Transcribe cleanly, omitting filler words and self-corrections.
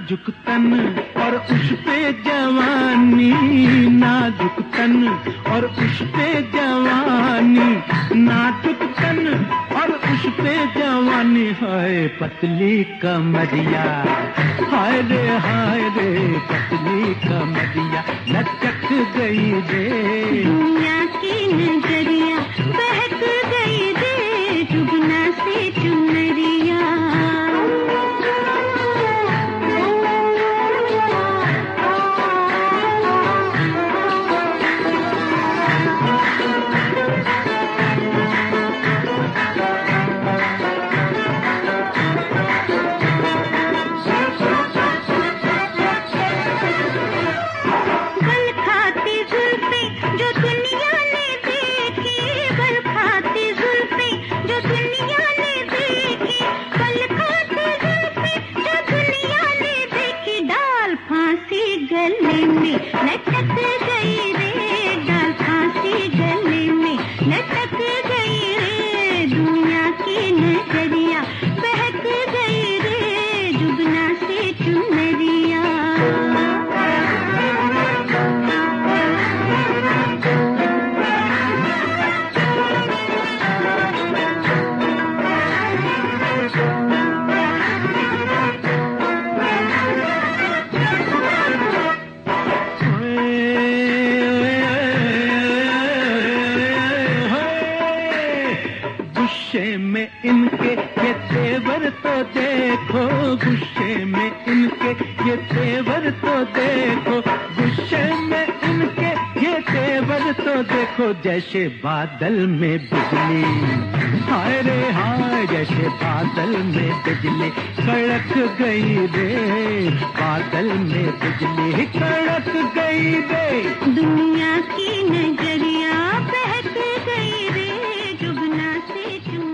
नाजुक तन और उस पे जवानी, नाजुक तन और उस पे जवानी, नाजुक तन और उस पे जवानी। हाय पतली कमरिया, हाय रे पतली कमरिया, लटक गई रे दुनिया की नजरिया, बहक गई रे जुगना से चुनरिया। गले में लटक गई रे, डाल फांसी गले में लटक गई रे, दुनिया की नजरिया, बहक गई रे जुगना से चुनरिया। गुस्से में इनके ये तेवर तो देखो, गुस्से में इनके ये तेवर तो देखो, गुस्से में इनके ये तेवर तो देखो। जैसे बादल में बिजली, हाय रे हाय, जैसे बादल में बिजली कड़क गई रे, बादल में बिजली कड़क गई रे, दुनिया की नजरिया, बहक गई रे जुगना से चुन